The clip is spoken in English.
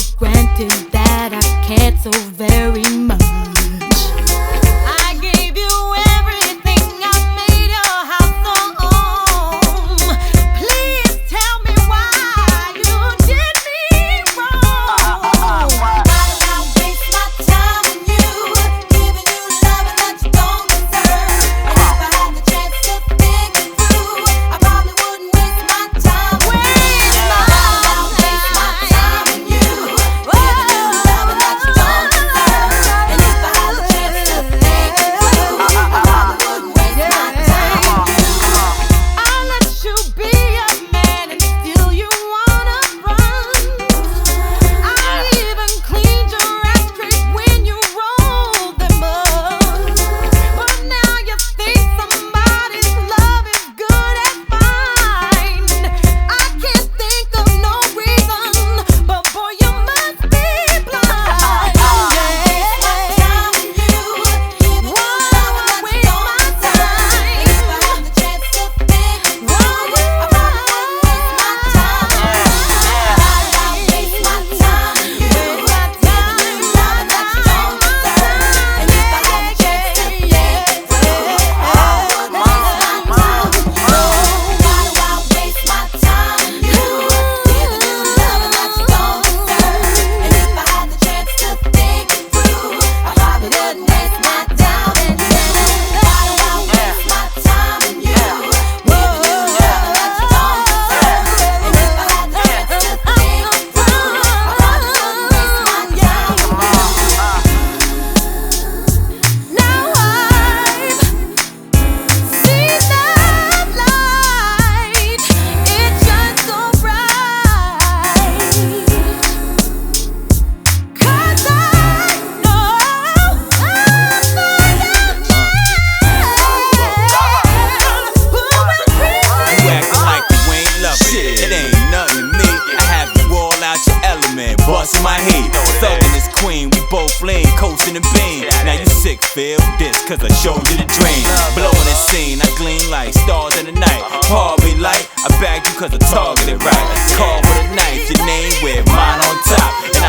granted that I can't so very much. I gave you everything, I made your house so home. Please tell me why you did me wrong. Why did I waste my time on you, giving you love that you don't deserve? And if I had the chance to think it through, I probably wouldn't waste my time on you. Bustin' my head, thuggin' this queen, we both lean, coastin' the beam. Now you sick, feel this, cause I showed you the dream. Blowin' the scene, I gleam like stars in the night. Hard me light, I bagged you cause I targeted right. Call with a knife, your name with mine on top. And